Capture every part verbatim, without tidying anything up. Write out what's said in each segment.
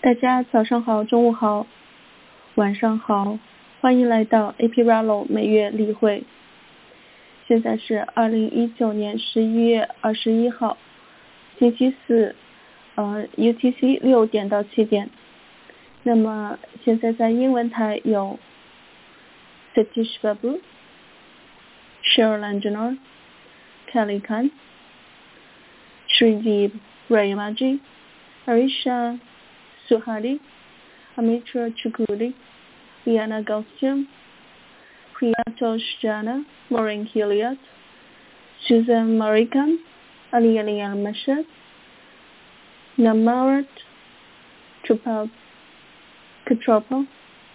大家早上好，中午好，晚上好，欢迎来到 A P Rallo 每月例会。现在是二零一九年十一月二十一号，星期四，呃 U T C 六点到七点。那么现在在英文台有 Satish Babu、Cheryl Anjanor、Kelly Khan、Shrideep Rayamaji、Arisha、Suhadi、Amitra Chukudi、Liana Gaussian、Priyatosh Jana、Maureen Hilliard、Susan Marikan、Ali Al-Mashad、Namarat、Trupal Katropa。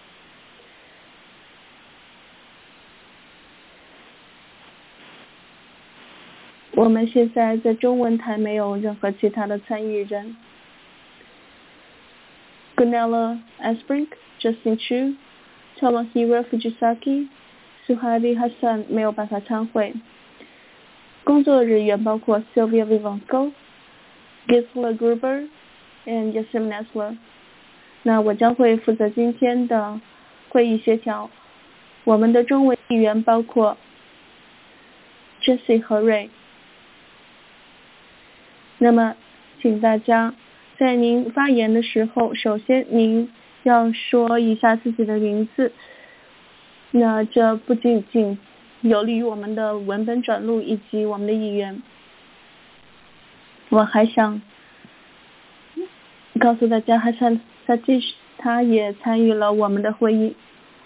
我们现在在中文台没有任何其他的参与人。Gunilla Asbrink、Justin Chu、Tomohiro Fujisaki、Suhadi Hassan 没有办法参会。工作人员包括 Sylvia Vivanco、Gisela Gruber and Yasim Nesler。那我将会负责今天的会议协调。我们的中文议员包括 Jessie 和 Ray。那么请大家在您发言的时候，首先您要说一下自己的名字，那这不仅仅有利于我们的文本转录以及我们的议员。我还想告诉大家Hassan Satish 他也参与了我们的会议。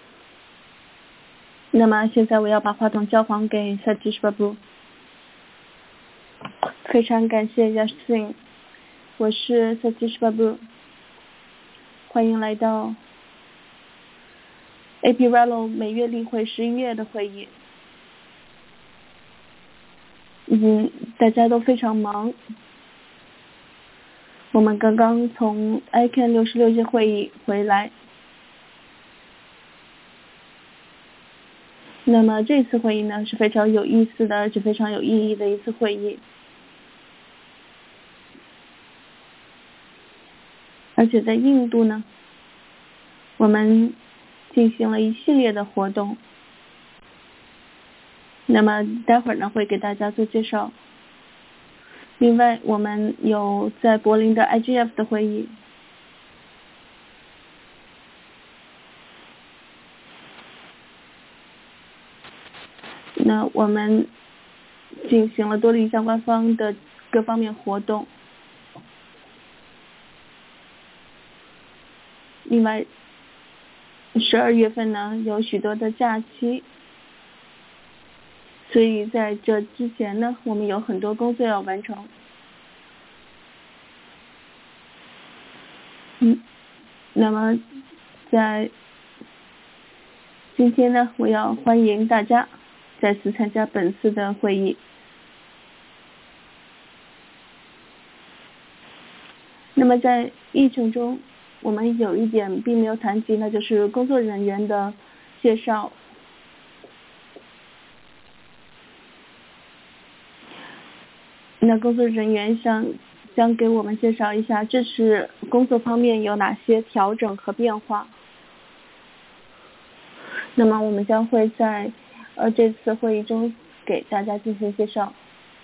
那么现在我要把话筒交还给 Satish Babu。非常感谢 Yasin， 我是 Satish Babu， 欢迎来到 A P Rallo 每月例会十一月的会议。嗯，大家都非常忙。我们刚刚从 I C A N 六十六届会议回来。那么这次会议呢是非常有意思的，而且非常有意义的一次会议。而且在印度呢，我们进行了一系列的活动。那么待会儿呢会给大家做介绍。另外我们有在柏林的 I G F 的会议。那我们进行了多利相关方的各方面活动。另外十二月份呢有许多的假期，所以在这之前呢我们有很多工作要完成。嗯，那么在今天呢我要欢迎大家再次参加本次的会议。那么在议程中我们有一点并没有谈及，那就是工作人员的介绍。那工作人员想将给我们介绍一下这次工作方面有哪些调整和变化。那么我们将会在呃这次会议中给大家进行介绍。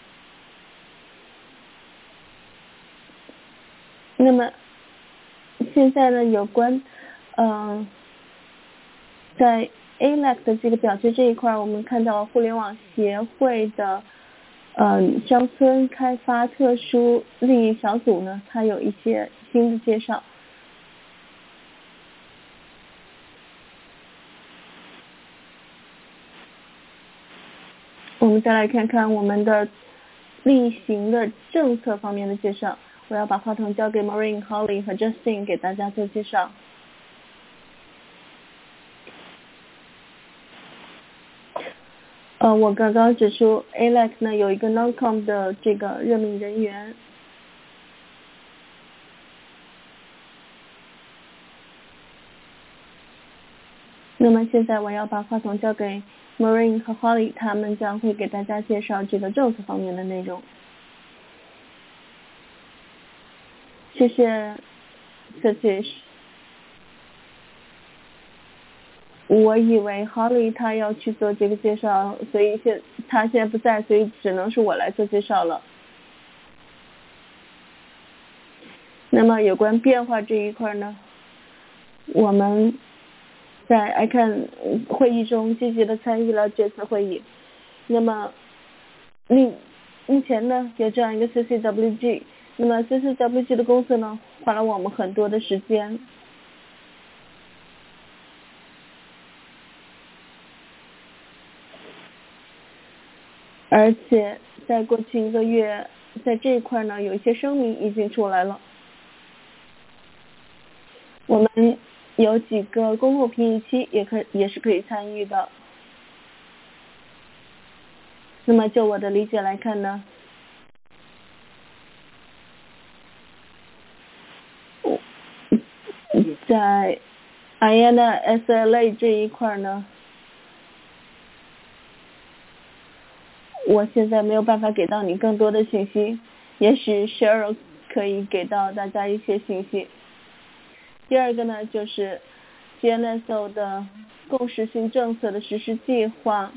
那么现在呢有关嗯、呃、在 A L E C 的这个表决这一块，我们看到互联网协会的嗯乡村开发特殊利益小组呢它有一些新的介绍。我们再来看看我们的例行的政策方面的介绍。我要把话筒交给 Maureen、Holly 和 Justin 给大家做介绍。呃，我刚刚指出 A L E C 呢有一个 Non-Com 的这个任命人员。那么现在我要把话筒交给 Maureen 和 Holly， 他们将会给大家介绍这个政策方面的内容。谢谢 Satish。我以为 Holly 他要去做这个介绍，所以现他现在不在，所以只能是我来做介绍了。那么有关变化这一块呢，我们在 I C A N 会议中积极的参与了这次会议。那么目目前呢有这样一个 C C W G， 那么 C C W G 的工作呢花了我们很多的时间。而且在过去一个月，在这一块呢，有一些声明已经出来了。我们有几个公共评议期也可也是可以参与的。那么就我的理解来看呢，在 I A N A S L A 这一块呢，我现在没有办法给到你更多的信息，也许 Cheryl 可以给到大家一些信息。第二个呢，就是 G N S O 的共识性政策的实施计划。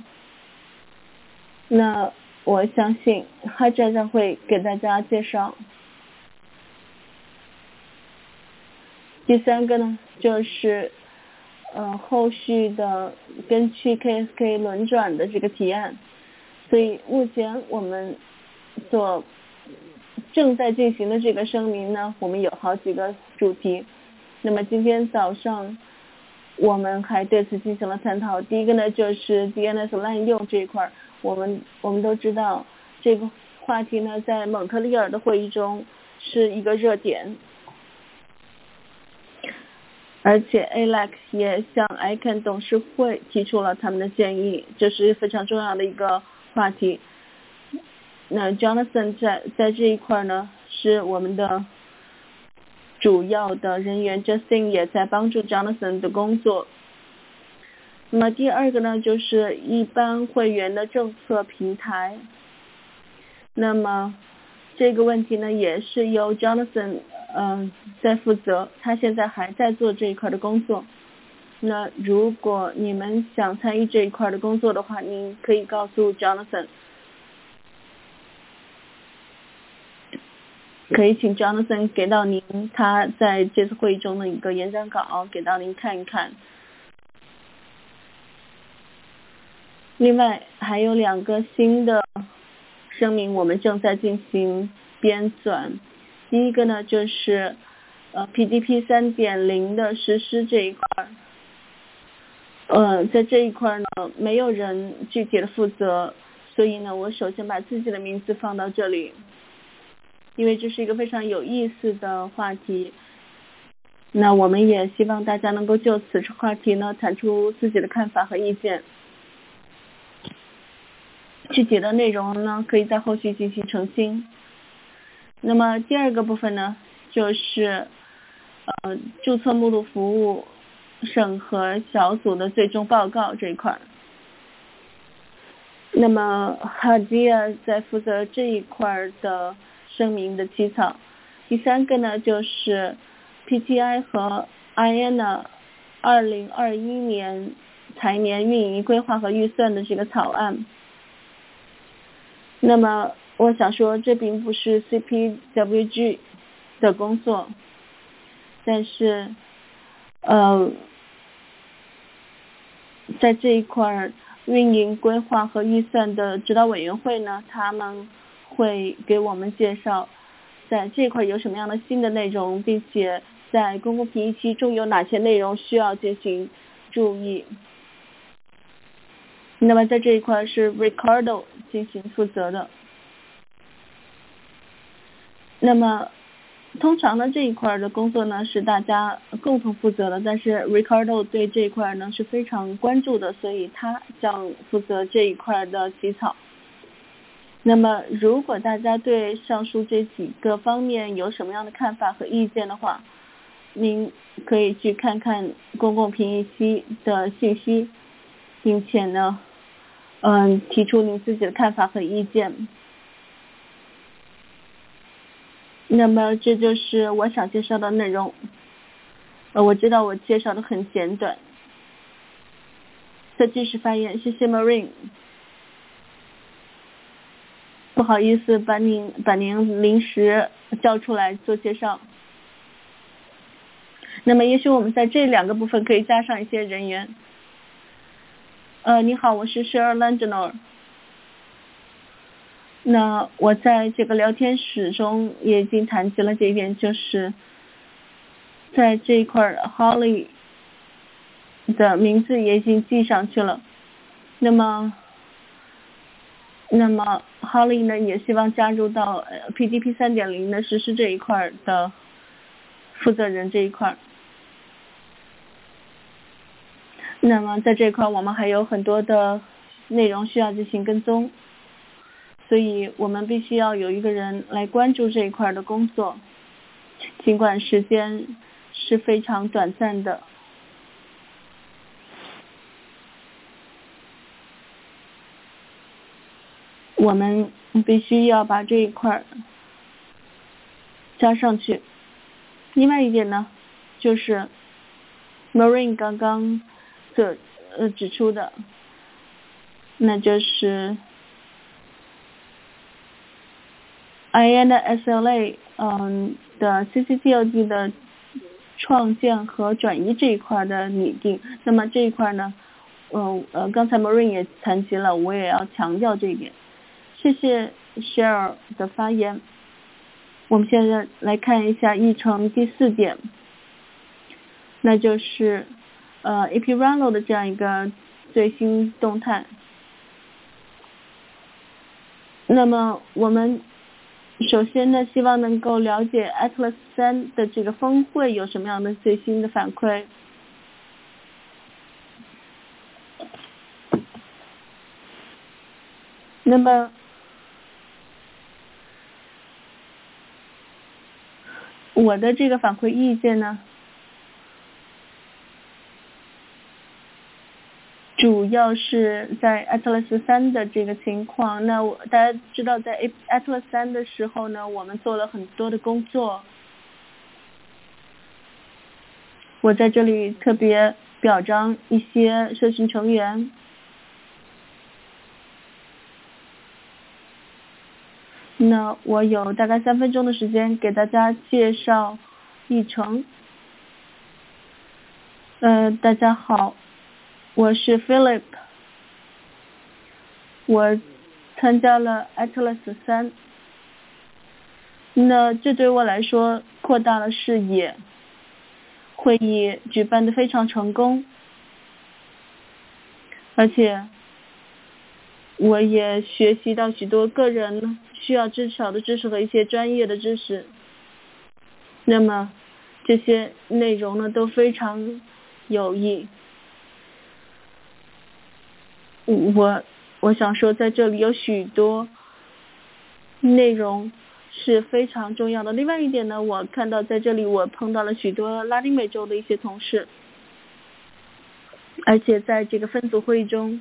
那我相信 Haja 将会给大家介绍。第三个呢，就是呃后续的根据 K S K 轮转的这个提案。所以目前我们所正在进行的这个声明呢，我们有好几个主题。那么今天早上我们还对此进行了探讨。第一个呢，就是 D N S 滥用这一块，我们我们都知道这个话题呢，在蒙特利尔的会议中是一个热点，而且 A L E C 也向 I C A N 董事会提出了他们的建议，这是非常重要的一个话题。那 Jonathan 在在这一块呢，是我们的主要的人员 ，Justin 也在帮助 Jonathan 的工作。那么第二个呢，就是一般会员的政策平台。那么这个问题呢，也是由 Jonathan 嗯、呃、在负责，他现在还在做这一块的工作。那如果你们想参与这一块的工作的话，您可以告诉 Jonathan。可以请 Jonathan 给到您他在这次会议中的一个演讲稿，给到您看一看。另外还有两个新的声明，我们正在进行编纂。第一个呢，就是呃 P D P 三点零 的实施这一块。呃，在这一块呢，没有人具体的负责，所以呢，我首先把自己的名字放到这里。因为这是一个非常有意思的话题，那我们也希望大家能够就此话题呢谈出自己的看法和意见。具体的内容呢，可以在后续进行澄清。那么第二个部分呢，就是呃注册目录服务审核小组的最终报告这一块。那么 Hadia 在负责这一块的声明的起草。第三个呢，就是 P T I 和 I A N A 二零二一年财年运营规划和预算的这个草案。那么我想说，这并不是 C P W G 的工作，但是呃在这一块运营规划和预算的指导委员会呢，他们会给我们介绍在这块有什么样的新的内容，并且在公共评议期中有哪些内容需要进行注意。那么在这一块是 Ricardo 进行负责的。那么通常呢，这一块的工作呢是大家共同负责的，但是 Ricardo 对这一块呢是非常关注的，所以他将负责这一块的起草。那么如果大家对上述这几个方面有什么样的看法和意见的话，您可以去看看公共评议期的信息，并且呢嗯，提出您自己的看法和意见。那么这就是我想介绍的内容。 呃，我知道我介绍的很简短。再继续发言，谢谢 Marine。不好意思，把您把您临时叫出来做介绍。那么也许我们在这两个部分可以加上一些人员。呃，你好，我是 Cheryl Landner。那我在这个聊天室中也已经谈及了这一点，就是在这一块 Holly 的名字也已经记上去了。那么，那么 Holly 呢也希望加入到 P D P 三点零 的实施这一块的负责人这一块。那么在这一块我们还有很多的内容需要进行跟踪，所以我们必须要有一个人来关注这一块的工作，尽管时间是非常短暂的。我们必须要把这一块加上去。另外一点呢，就是 Marine 刚刚所呃指出的，那就是 I N S L A 嗯的 C C T L D 的创建和转移这一块的拟定。那么这一块呢，呃呃刚才 Marine 也谈及了，我也要强调这一点。谢谢 Cheryl 的发言。我们现在来看一下议程第四点，那就是呃 A P Rallo 的这样一个最新动态。那么我们首先呢，希望能够了解 Atlas 三的这个峰会有什么样的最新的反馈。那么我的这个反馈意见呢，主要是在 Atlas 三的这个情况。那我大家知道在 Atlas 三的时候呢，我们做了很多的工作。我在这里特别表彰一些社群成员。那我有大概三分钟的时间给大家介绍议程。呃，大家好，我是 Philip， 我参加了 Atlas 三，那这对我来说扩大了视野，会议举办得非常成功，而且我也学习到许多个人需要知晓的知识和一些专业的知识。那么这些内容呢都非常有益。我我想说在这里有许多内容是非常重要的。另外一点呢，我看到在这里我碰到了许多拉丁美洲的一些同事，而且在这个分组会议中，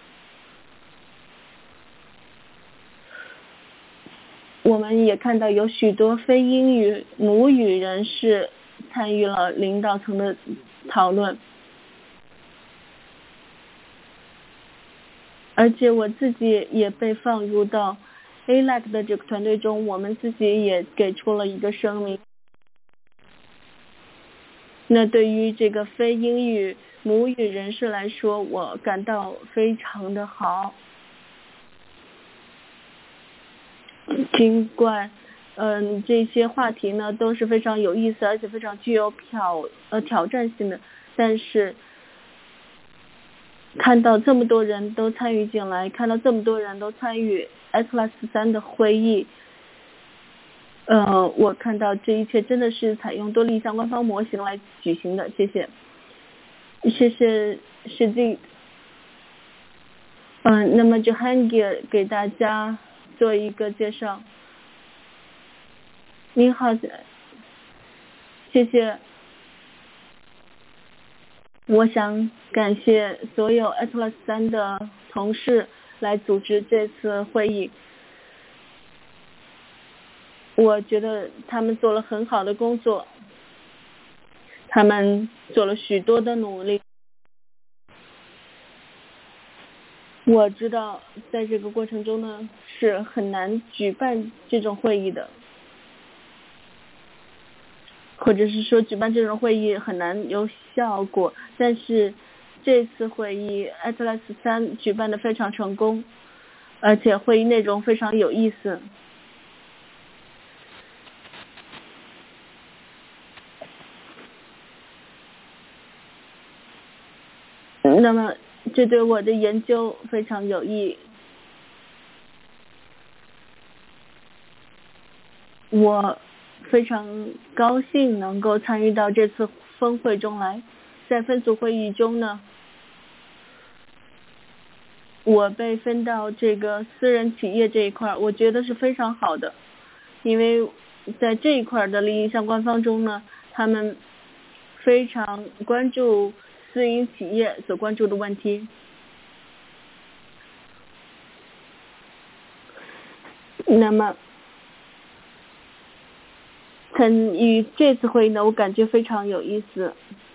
我们也看到有许多非英语母语人士参与了领导层的讨论，而且我自己也被放入到 A L A C 的这个团队中，我们自己也给出了一个声明。那对于这个非英语母语人士来说，我感到非常的好。尽管嗯这些话题呢都是非常有意思，而且非常具有挑呃挑战性的，但是看到这么多人都参与进来，看到这么多人都参与 Atlas 三的会议，呃我看到这一切真的是采用多立项官方模型来举行的。谢谢谢谢史记。嗯那么 Jahangir 给大家做一个介绍。您好，谢谢。我想感谢所有 Atlas 三的同事来组织这次会议，我觉得他们做了很好的工作。 他们做了许多的努力。我知道在这个过程中呢，是很难举办这种会议的，或者是说举办这种会议很难有效果，但是这次会议 Atlas 三举办的非常成功，而且会议内容非常有意思。那么这对我的研究非常有益。我非常高兴能够参与到这次峰会中来。在分组会议中呢，我被分到这个私人企业这一块，我觉得是非常好的，因为在这一块的利益相关方中呢，他们非常关注私营企业所关注的问题。那么参与这次会议呢，我感觉非常有意思，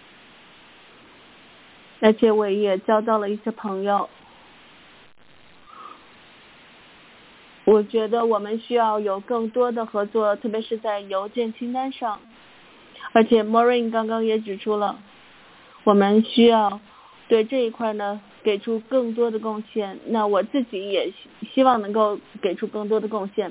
而且我也交到了一些朋友。我觉得我们需要有更多的合作，特别是在邮件清单上。而且 Maureen 刚刚也指出了，我们需要对这一块呢给出更多的贡献。那我自己也希望能够给出更多的贡献。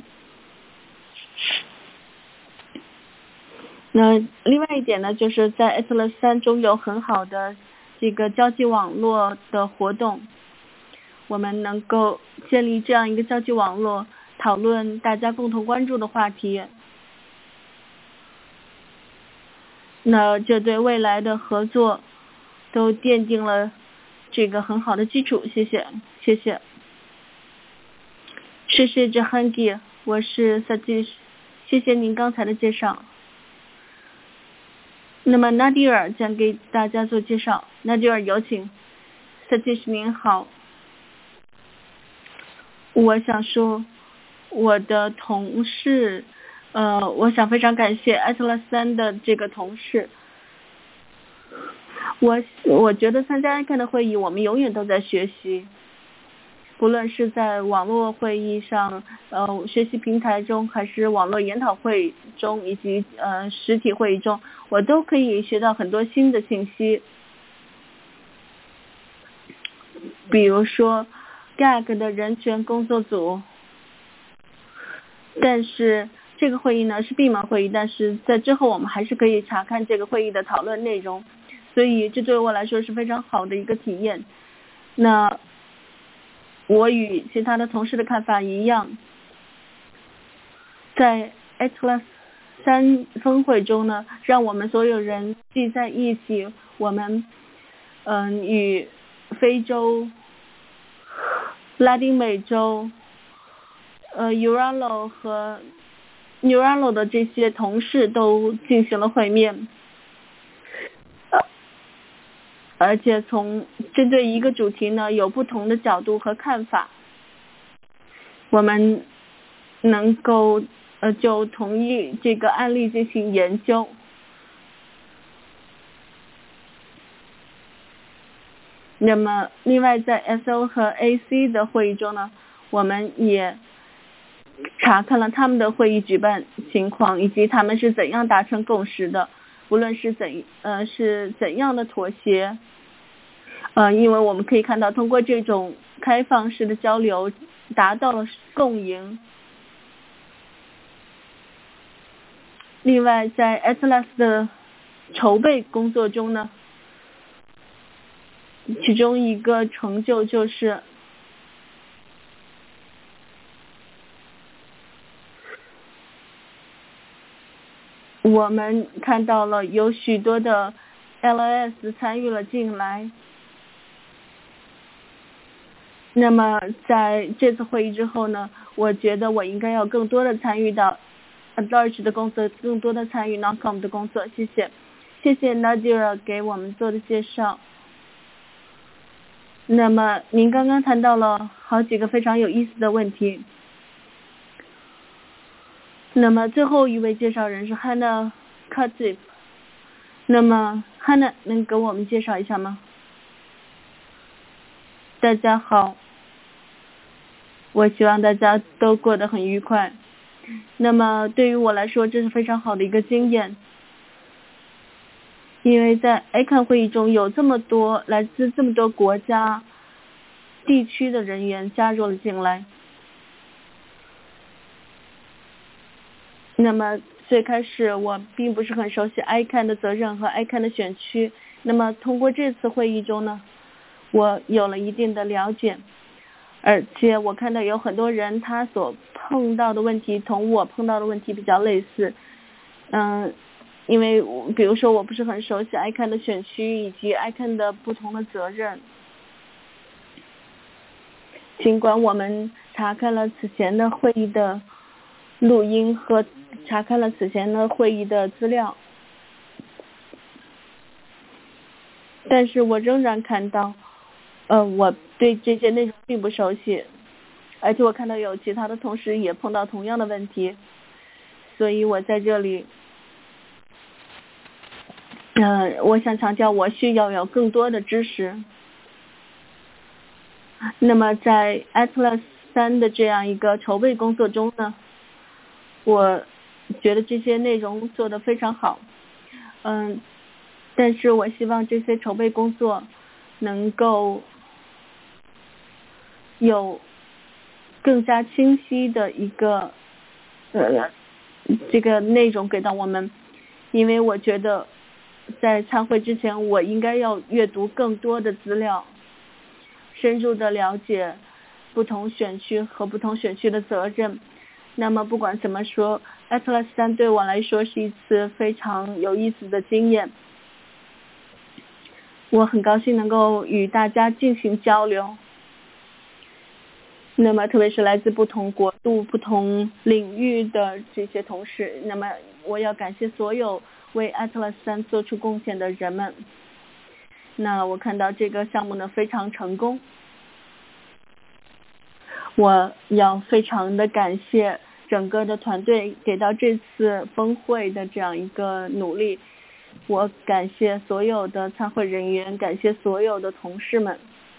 那另外一点呢，就是在 Atlas 三中有很好的这个交际网络的活动，我们能够建立这样一个交际网络，讨论大家共同关注的话题。那这对未来的合作都奠定了这个很好的基础。谢谢，谢谢，谢谢 Jahangir， 我是 Satish， 谢谢您刚才的介绍。那么 Nadir 将给大家做介绍。Nadir 有请。Satish 您好，我想说我的同事呃，我想非常感谢 Atlas 三的这个同事。我我觉得参加 I C A N 的会议，我们永远都在学习，不论是在网络会议上、呃学习平台中，还是网络研讨会中，以及呃实体会议中，我都可以学到很多新的信息。比如说 G A G 的人权工作组，但是这个会议呢是闭门会议，但是在之后我们还是可以查看这个会议的讨论内容，所以这对我来说是非常好的一个体验。那我与其他的同事的看法一样，在 Atlas 三峰会中呢，让我们所有人聚在一起，我们嗯、呃、与非洲、拉丁美洲、呃 Uralo 和 Uralo 的这些同事都进行了会面，而且从针对一个主题呢有不同的角度和看法，我们能够呃就同意这个案例进行研究。那么另外在 S O 和 A C 的会议中呢，我们也查看了他们的会议举办情况，以及他们是怎样达成共识的，无论是怎呃是怎样的妥协，呃因为我们可以看到通过这种开放式的交流达到了共赢。另外在 Atlas 的筹备工作中呢，其中一个成就就是我们看到了有许多的 L S 参与了进来。那么在这次会议之后呢，我觉得我应该要更多的参与到 Large 的工作，更多的参与 NOCOM 的工作。谢谢，谢谢 Nadir 给我们做的介绍。那么您刚刚谈到了好几个非常有意思的问题。那么最后一位介绍人是 Hannah Khatib， 那么汉娜能给我们介绍一下吗？大家好，我希望大家都过得很愉快。那么对于我来说，这是非常好的一个经验，因为在 A C A N 会议中有这么多来自这么多国家地区的人员加入了进来。那么最开始我并不是很熟悉 A C A N 的责任和 A C A N 的选区，那么通过这次会议中呢，我有了一定的了解，而且我看到有很多人他所碰到的问题同我碰到的问题比较类似，嗯，因为比如说我不是很熟悉 A C A N 的选区以及 A C A N 的不同的责任，尽管我们查看了此前的会议的录音和查看了此前的会议的资料，但是我仍然看到，呃，我对这些内容并不熟悉，而且我看到有其他的同事也碰到同样的问题，所以我在这里，呃，我想强调我需要有更多的知识。那么在 Atlas 三的这样一个筹备工作中呢，我觉得这些内容做得非常好，嗯，但是我希望这些筹备工作能够有更加清晰的一个呃这个内容给到我们，因为我觉得在参会之前我应该要阅读更多的资料，深入的了解不同选区和不同选区的责任。那么不管怎么说 Atlas 三对我来说是一次非常有意思的经验，我很高兴能够与大家进行交流，那么特别是来自不同国度不同领域的这些同事，那么我要感谢所有为 Atlas 三做出贡献的人们。那我看到这个项目呢非常成功，我要非常的感谢整个的团队给到这次峰会的这样一个努力，我感谢所有的参会人员，感谢所有的同事们，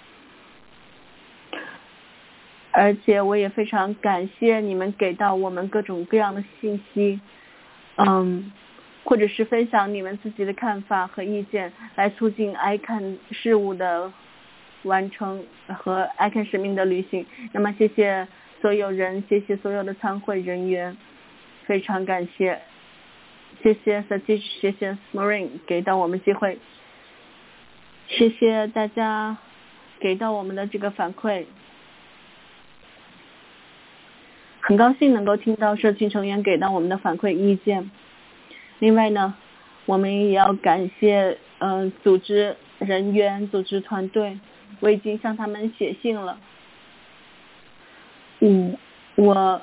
而且我也非常感谢你们给到我们各种各样的信息，嗯，或者是分享你们自己的看法和意见，来促进 I C A N 事务的完成和 I C A N 使命的履行。那么谢谢所有人，谢谢所有的参会人员，非常感谢，谢谢 Satish， 谢谢 Maureen 给到我们机会，谢谢大家给到我们的这个反馈，很高兴能够听到社群成员给到我们的反馈意见。另外呢，我们也要感谢呃组织人员、组织团队，我已经向他们写信了。嗯，我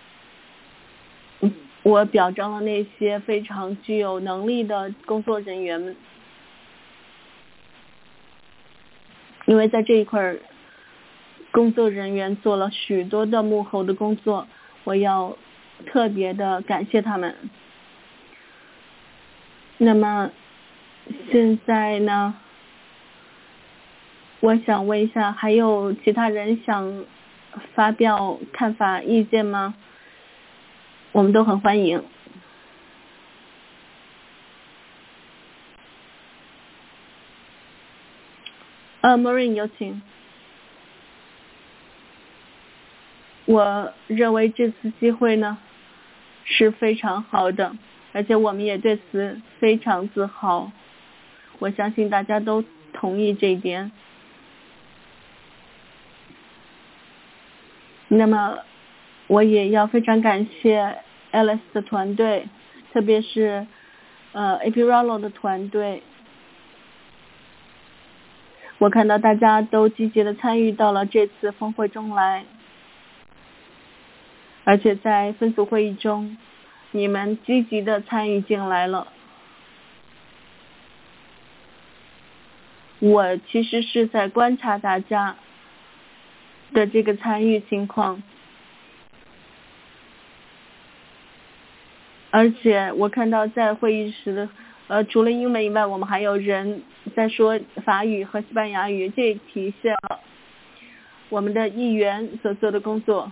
我表彰了那些非常具有能力的工作人员们，因为在这一块工作人员做了许多的幕后的工作，我要特别的感谢他们。那么现在呢，我想问一下，还有其他人想发表看法意见吗？我们都很欢迎。呃 Maureen 有请。我认为这次机会呢是非常好的，而且我们也对此非常自豪，我相信大家都同意这一点。那么我也要非常感谢 Alice 的团队，特别是呃 A P Rallo 的团队，我看到大家都积极的参与到了这次峰会中来，而且在分组会议中你们积极的参与进来了。我其实是在观察大家的这个参与情况，而且我看到在会议室的呃，除了英文以外，我们还有人在说法语和西班牙语，这体现了我们的议员所做的工作。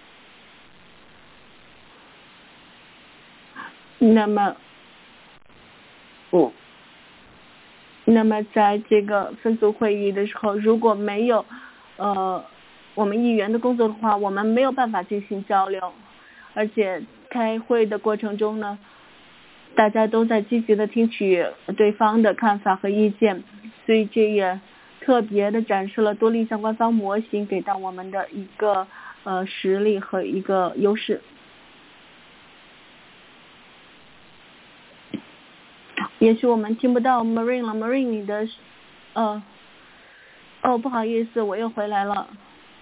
那么，哦，那么在这个分组会议的时候，如果没有呃我们议员的工作的话，我们没有办法进行交流，而且开会的过程中呢，大家都在积极的听取对方的看法和意见，所以这也特别的展示了多立项官方模型给到我们的一个呃实力和一个优势。也许我们听不到 Marine 了 ，Marine 你的呃哦不好意思，我又回来了。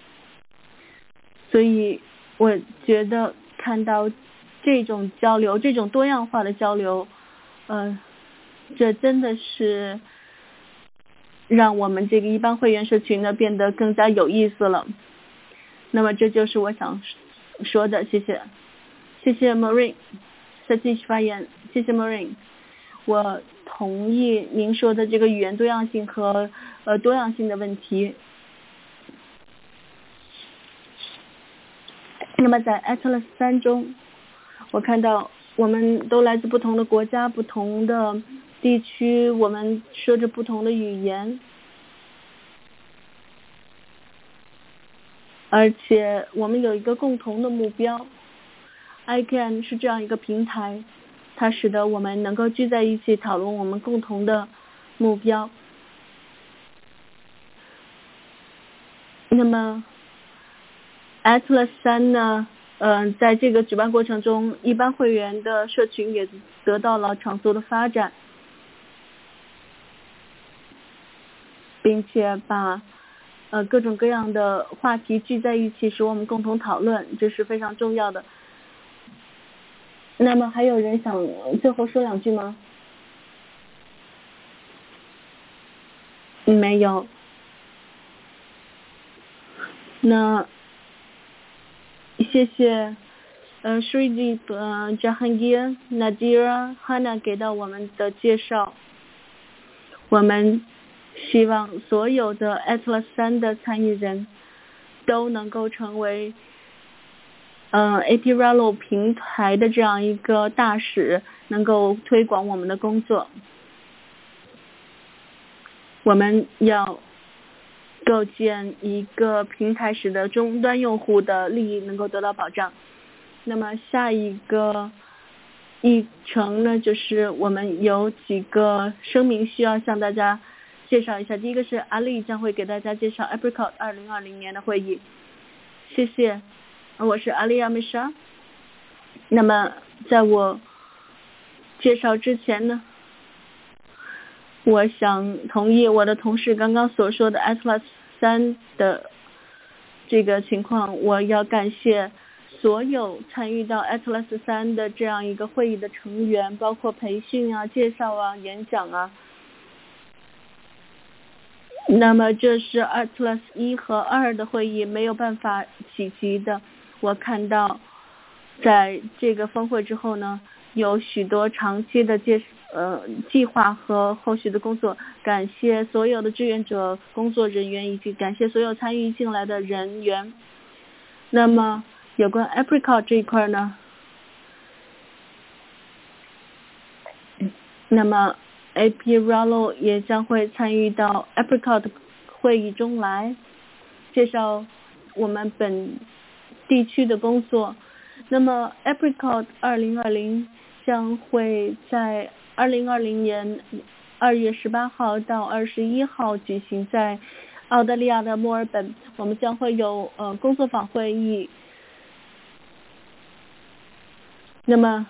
所以我觉得看到这种交流，这种多样化的交流，呃，这真的是让我们这个一般会员社群呢变得更加有意思了。那么这就是我想说的，谢谢，谢谢 Marine， 再继续发言，谢谢 Marine。我同意您说的这个语言多样性和呃多样性的问题。那么在 Atlas 三中，我看到我们都来自不同的国家、不同的地区，我们说着不同的语言，而且我们有一个共同的目标。I C A N 是这样一个平台，它使得我们能够聚在一起讨论我们共同的目标。那么 Atlas 三呢，呃，在这个举办过程中，一般会员的社群也得到了长足的发展，并且把呃各种各样的话题聚在一起，使我们共同讨论，这是非常重要的。那么还有人想最后说两句吗？没有。那谢谢呃 Shriji 呃 Jahangir Nadira Hana 给到我们的介绍。我们希望所有的 Atlas 三的参与人都能够成为呃 A P Rallo 平台的这样一个大使，能够推广我们的工作。我们要构建一个平台，使得终端用户的利益能够得到保障。那么下一个议程呢，就是我们有几个声明需要向大家介绍一下。第一个是阿丽将会给大家介绍 Apricot 二零二零年的会议。谢谢，我是阿丽亚米莎。那么在我介绍之前呢，我想同意我的同事刚刚所说的 Atlas 三的这个情况。我要感谢所有参与到 Atlas 三的这样一个会议的成员，包括培训啊、介绍啊、演讲啊。那么这是 Atlas 一和二的会议没有办法企及的。我看到在这个峰会之后呢，有许多长期的介呃计划和后续的工作。感谢所有的志愿者、工作人员，以及感谢所有参与进来的人员。那么有关 Apricot 这一块呢，那么 A P Rallo 也将会参与到 Apricot 会议中来，介绍我们本地区的工作。那么 Apricot 二零二零将会在二零二零年二月十八号到二十一号举行在澳大利亚的墨尔本。我们将会有呃工作坊会议。那么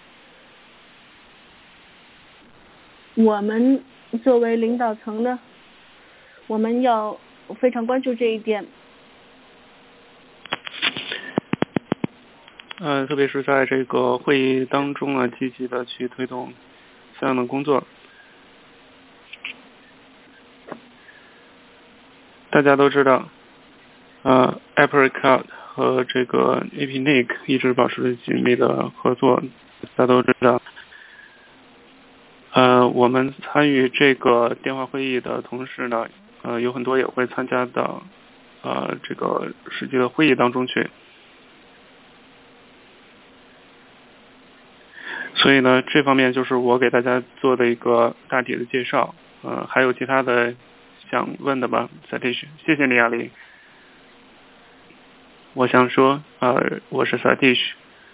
我们作为领导层呢，我们要非常关注这一点。 呃，特别是在这个会议当中啊，积极的去推动相应的工作。大家都知道，呃 Apricot 和这个 A P N I C 一直保持着紧密的合作。大家都知道，呃， 呃，我们参与这个电话会议的同时呢，呃，有很多也会参加到呃这个实际的会议当中去。所以呢，这方面就是我给大家做的一个大体的介绍。呃，还有其他的想问的吗 ？Satish， 谢谢你，阿里。我想说，呃，我是 Satish。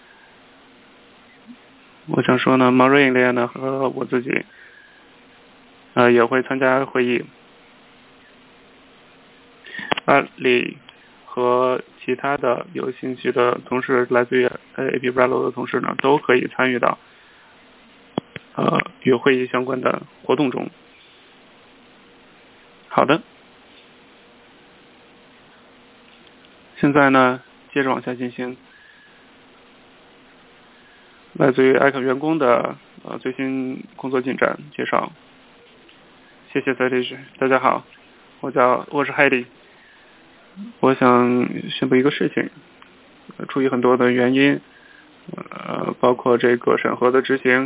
我想说呢 ，Marine 呢和我自己，呃，也会参加会议。阿里和其他的有兴趣的同事，来自于 A P Rallo 的同事呢，都可以参与到呃与会议相关的活动中。好的。现在呢，接着往下进行，来自于艾克员工的呃最新工作进展介绍。谢谢 Satish， 大家好，我叫我是 Heidi。我想宣布一个事情，出于很多的原因，呃，包括这个审核的执行，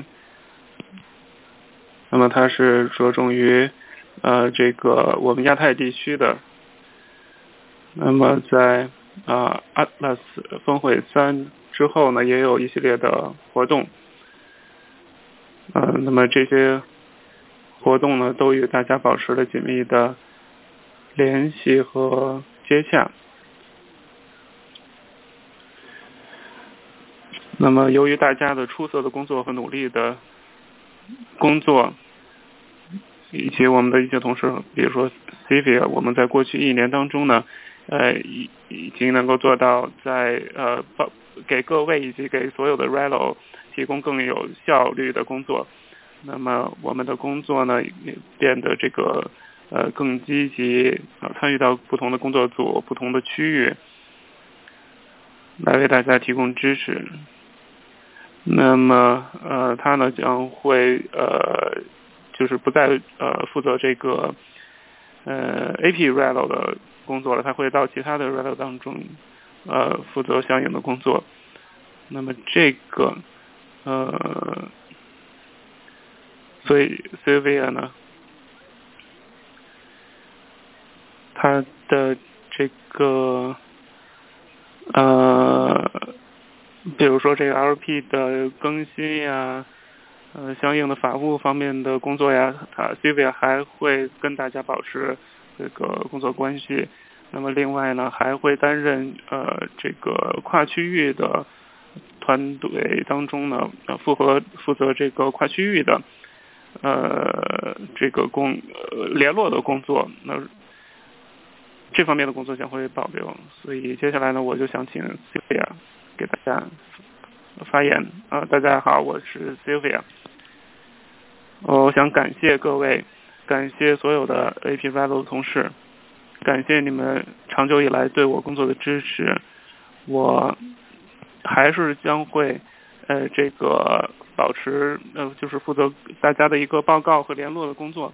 那么它是着重于呃这个我们亚太地区的，那么在啊 Atlas 峰会三之后呢，也有一系列的活动，呃，那么这些活动呢，都与大家保持了紧密的联系和接洽。那么由于大家的出色的工作和努力的工作，以及我们的一些同事，比如说 Sylvia， 我们在过去一年当中呢，呃，已已经能够做到在呃给各位以及给所有的 Rallo 提供更有效率的工作。那么我们的工作呢，也变得这个呃更积极，呃，参与到不同的工作组、不同的区域，来为大家提供支持。那么呃，他呢将会呃，就是不再呃负责这个呃 A P Rallo 的工作了，他会到其他的 Rallo 当中呃负责相应的工作。那么这个呃，所以 Sylvia 呢，他的这个呃。比如说这个 L P 的更新呀，呃，相应的法务方面的工作呀，他 Sylvia 还会跟大家保持这个工作关系。那么另外呢，还会担任呃这个跨区域的团队当中呢，呃，负责负责这个跨区域的呃这个工呃联络的工作。那这方面的工作将会保留。所以接下来呢，我就想请 Sylvia 给大家发言。啊、呃，大家好，我是 Sylvia。我想感谢各位，感谢所有的 A P Rallo 的同事，感谢你们长久以来对我工作的支持。我还是将会呃这个保持呃就是负责大家的一个报告和联络的工作。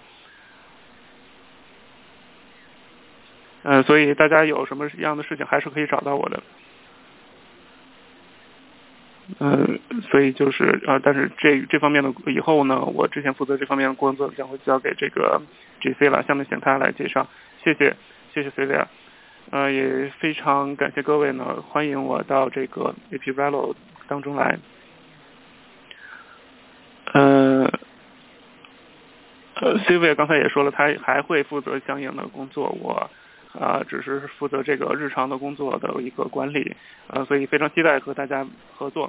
呃，所以大家有什么样的事情还是可以找到我的。呃，所以就是呃，但是这这方面的以后呢，我之前负责这方面的工作将会交给这个 G C 了，下面请他来介绍。谢谢，谢谢 Celia。呃，也非常感谢各位呢，欢迎我到这个 A P Rallo 当中来。呃，呃 Celia 刚才也说了，他还会负责相应的工作，我啊、呃、只是负责这个日常的工作的一个管理，呃，所以非常期待和大家合作。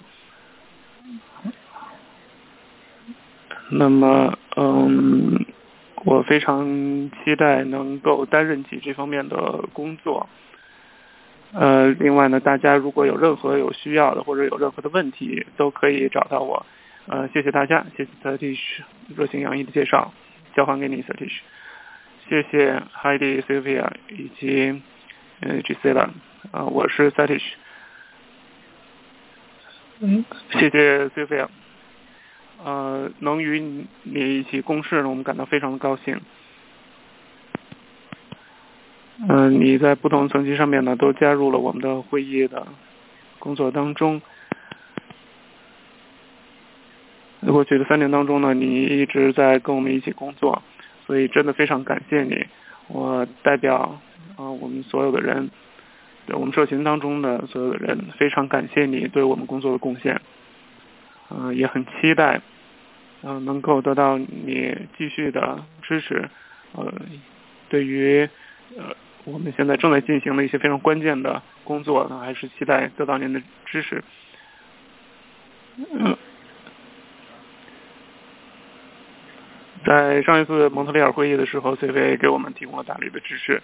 那么，嗯，我非常期待能够担任起这方面的工作。呃，另外呢，大家如果有任何有需要的或者有任何的问题，都可以找到我。呃，谢谢大家，谢谢 Satish 热情洋溢的介绍，交还给你 Satish。谢谢 Heidi、Sylvia 以及呃 Gisela， 呃，我是 Satish。嗯，谢谢 Sylvia。呃，能与你一起共事呢，我们感到非常的高兴。嗯、呃，你在不同层级上面呢，都加入了我们的会议的工作当中。 过去的三年当中呢，你一直在跟我们一起工作，所以真的非常感谢你。我代表啊、呃、我们所有的人，我们社群当中的所有的人，非常感谢你对我们工作的贡献。嗯、呃，也很期待，嗯、呃，能够得到你继续的支持。呃，对于呃我们现在正在进行的一些非常关键的工作呢，还是期待得到您的支持。嗯。在上一次蒙特利尔会议的时候 ，C V A 给我们提供了大力的支持。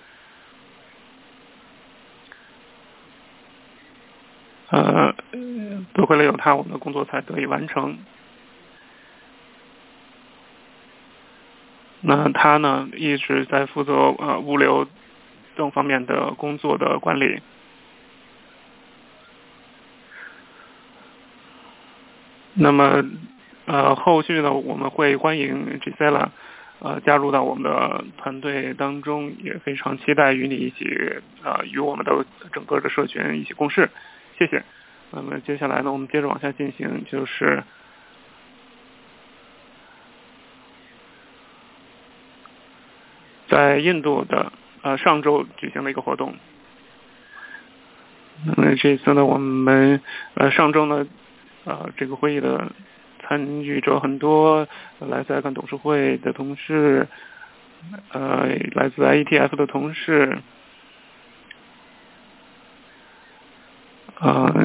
呃，多亏了有他，我们的工作才得以完成。那他呢，一直在负责呃物流等方面的工作的管理。那么呃，后续呢，我们会欢迎 Gisela 呃加入到我们的团队当中，也非常期待与你一起呃与我们的整个的社群一起共事。谢谢。那么接下来呢，我们接着往下进行，就是在印度的呃上周举行的一个活动。那么这次呢，我们呃上周呢呃这个会议的参与者很多，来自 I C A N 董事会的同事，呃来自 I E T F 的同事，呃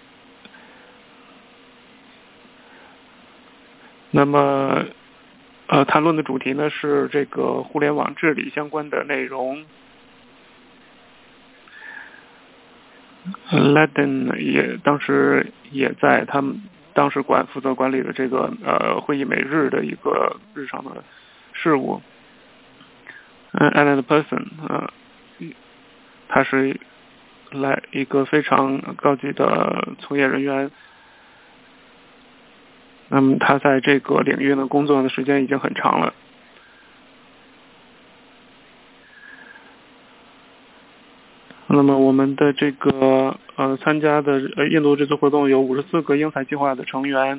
那么呃谈论的主题呢是这个互联网治理相关的内容。Ladin 也当时也在他们当时管负责管理的这个呃会议每日的一个日常的事务。嗯 ，Alan Person 呃，他是来一个非常高级的从业人员。那么他在这个领域呢工作的时间已经很长了。那么我们的这个呃参加的呃印度这次活动有五十四个英才计划的成员。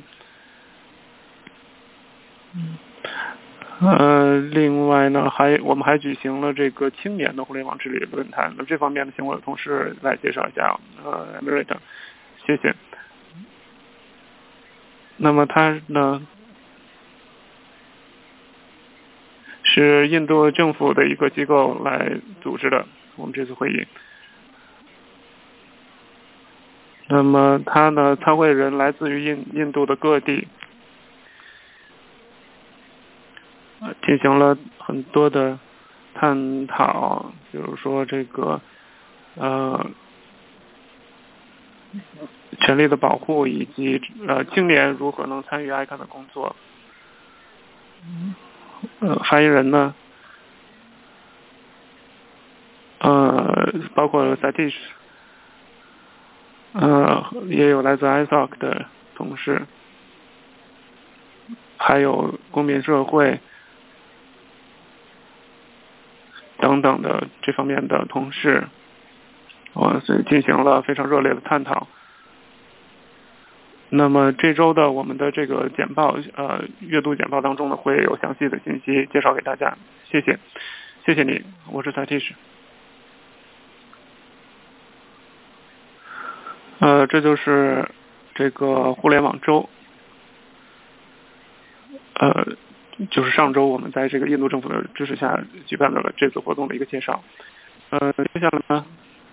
呃，另外呢，还我们还举行了这个青年的互联网治理论坛。那这方面呢，请我的同事来介绍一下。呃 ，Amerita， 谢谢。那么他呢是印度政府的一个机构来组织的我们这次会议。那么他呢，参会人来自于印印度的各地，呃，进行了很多的探讨，比如说这个呃权利的保护，以及呃青年如何能参与 I C A N 的工作。呃，发言人呢，呃，包括 Satish， 呃，也有来自 I S O C 的同事，还有公民社会等等的这方面的同事，我所以进行了非常热烈的探讨。那么这周的我们的这个简报，呃，阅读简报当中呢，会有详细的信息介绍给大家。谢谢，谢谢你，我是 Satish。呃，这就是这个互联网周，呃，就是上周我们在这个印度政府的支持下举办了这次活动的一个介绍。呃，接下来呢，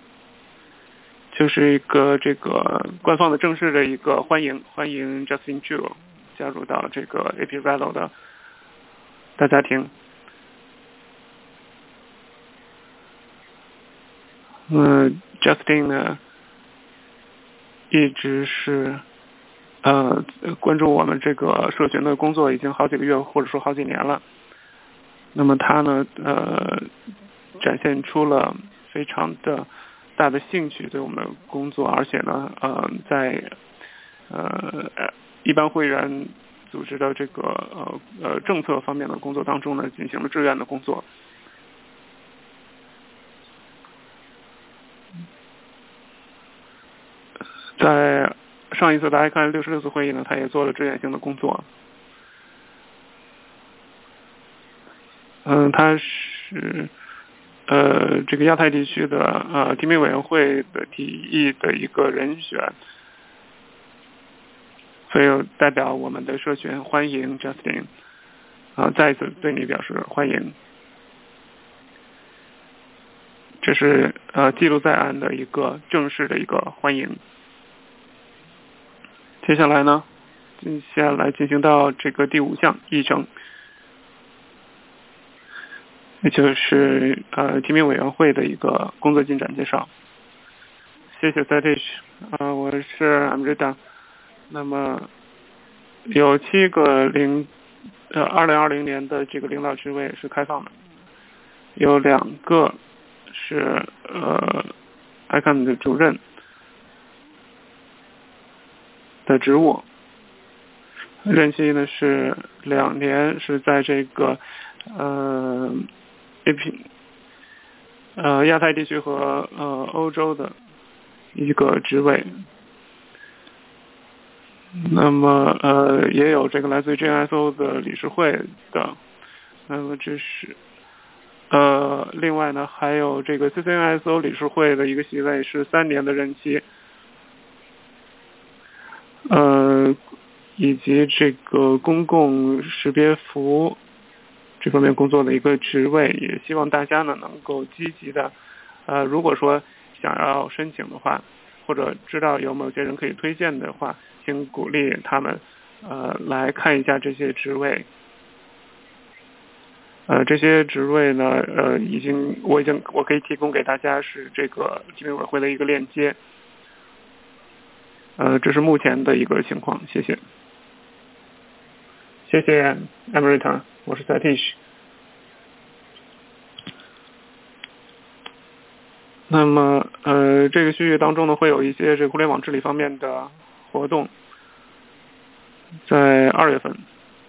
就是一个这个官方的正式的一个欢迎，欢迎 Justin Chu 加入到这个 A P Rallo 的大家庭。嗯、呃、，Justin 呢一直是呃关注我们这个社群的工作已经好几个月或者说好几年了。那么他呢呃展现出了非常的大的兴趣对我们的工作，而且呢呃在呃一般会员组织的这个呃呃政策方面的工作当中呢进行了志愿的工作。在上一次的 I C A N 六十六次会议呢，他也做了志愿性的工作。 嗯、呃，他是呃这个亚太地区的呃提名委员会的提议的一个人选，所以代表我们的社群欢迎 Justin， 啊、呃，再一次对你表示欢迎。这是呃记录在案的一个正式的一个欢迎。接下来呢，接下来进行到这个第五项议程，也就是呃提名委员会的一个工作进展介绍。谢谢 Satish， 呃，我是 Amrita。那么有七个零呃二零二零年的这个领导职位是开放的，有两个是呃 I C A N 的主任的职务，任期呢是两年，是在这个呃 A P 呃亚太地区和呃欧洲的一个职位。那么呃也有这个来自于 G N S O 的理事会的，那么这是呃另外呢还有这个 C C N S O 理事会的一个席位是三年的任期，呃以及这个公共识别服这方面工作的一个职位，也希望大家呢能够积极的呃如果说想要申请的话，或者知道有某些人可以推荐的话，请鼓励他们呃来看一下这些职位。呃这些职位呢呃已经我已经我可以提供给大家是这个提名委员会的一个链接。呃这是目前的一个情况，谢谢。谢谢 Amrita， 我是 Satish。那么呃这个区域当中呢会有一些这个互联网治理方面的活动，在二月份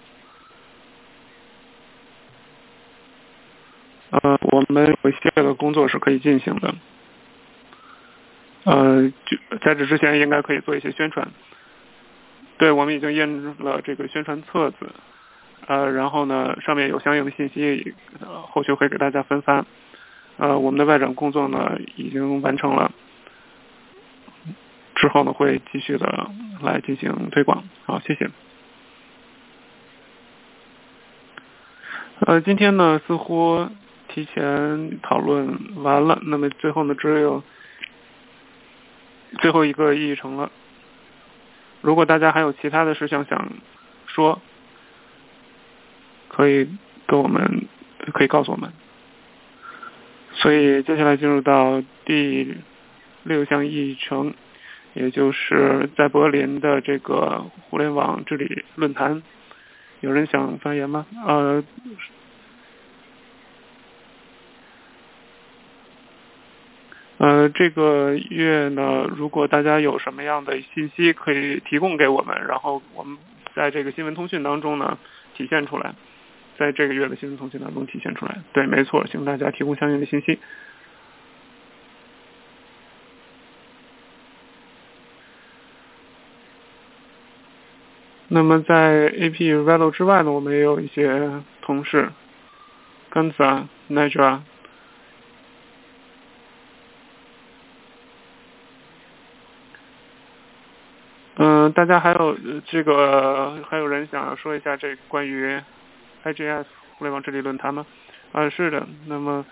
呃我们有一些个工作是可以进行的，呃就在这之前应该可以做一些宣传。对，我们已经印了这个宣传册子，呃然后呢上面有相应的信息，呃后续会给大家分发。呃我们的外展工作呢已经完成了，之后呢会继续的来进行推广。好，谢谢。呃今天呢似乎提前讨论完了，那么最后呢只有最后一个议程了。如果大家还有其他的事项想说，可以跟我们可以告诉我们。所以接下来进入到第六项议程，也就是在柏林的这个互联网治理论坛。有人想发言吗？呃呃，这个月呢，如果大家有什么样的信息可以提供给我们，然后我们在这个新闻通讯当中呢体现出来，在这个月的新闻通讯当中体现出来。对，没错，请大家提供相应的信息。那么在 A P Rallo 之外呢，我们也有一些同事，甘子啊、Nigel。嗯、呃，大家还有这个还有人想说一下这关于 I G S 互联网治理论坛吗？啊，是的。那么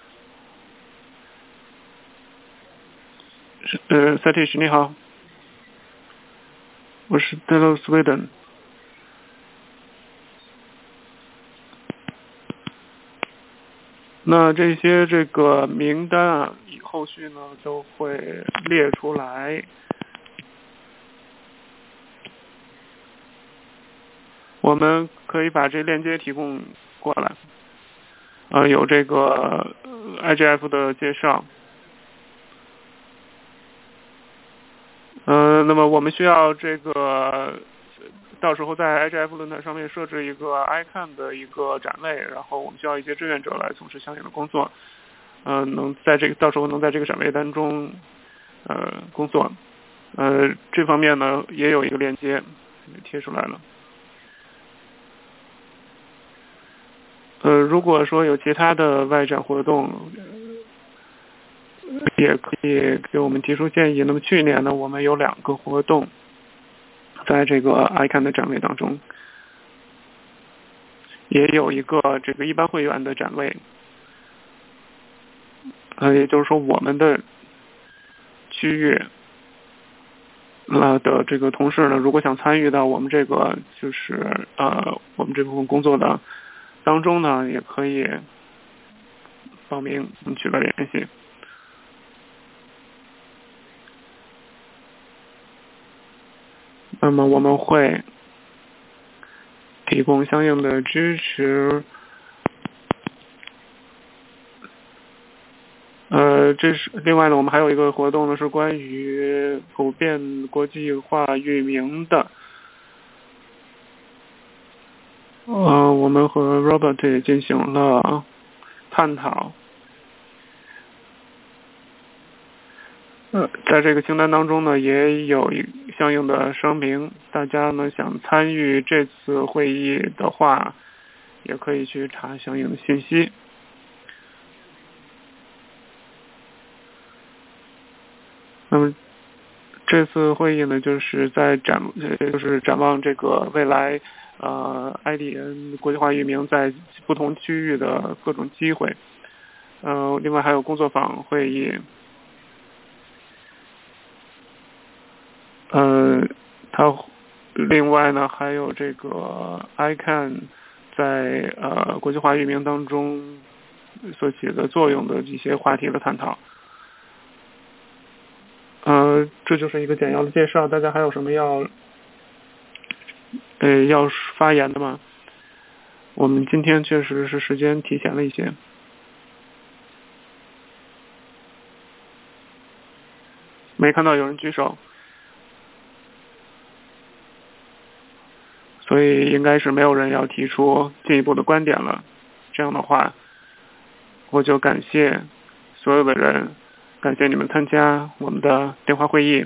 是呃 Satish 你好，我是 Delo Sweden。那这些这个名单啊，以后续呢都会列出来。我们可以把这链接提供过来，呃，有这个 I G F 的介绍，呃，那么我们需要这个到时候在 I G F 论坛上面设置一个 I C A N 的一个展位，然后我们需要一些志愿者来从事相应的工作，呃，能在这个到时候能在这个展位当中呃工作，呃，这方面呢也有一个链接贴出来了。 呃，如果说有其他的外展活动，也可以给我们提出建议。那么去年呢，我们有两个活动，在这个 I C A N 的展位当中，也有一个这个一般会员的展位。呃，也就是说，我们的区域呃的这个同事呢，如果想参与到我们这个就是呃我们这部分工作的当中呢，也可以报名，我们取得联系。那么我们会提供相应的支持。呃，这是另外呢，我们还有一个活动呢，是关于普遍国际化域名的。呃，我们和 Robert 也进行了探讨。呃，在这个清单当中呢，也有一相应的声明，大家呢想参与这次会议的话，也可以去查相应的信息。那么这次会议呢，就是在展，就是展望这个未来，呃 ，I D N 国际化域名在不同区域的各种机会。呃，另外还有工作坊会议。呃，它另外呢还有这个 I C A N 在呃国际化域名当中所起的作用的一些话题的探讨。呃，这就是一个简要的介绍，大家还有什么要呃要发言的吗？我们今天确实是时间提前了一些。没看到有人举手，所以应该是没有人要提出进一步的观点了。这样的话，我就感谢所有的人，感谢你们参加我们的电话会议，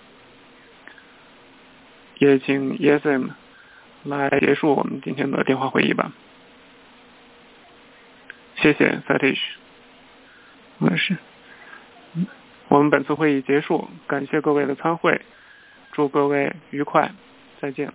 也请 E S M 来结束我们今天的电话会议吧。谢谢 Satish。没事。我们本次会议结束，感谢各位的参会，祝各位愉快，再见。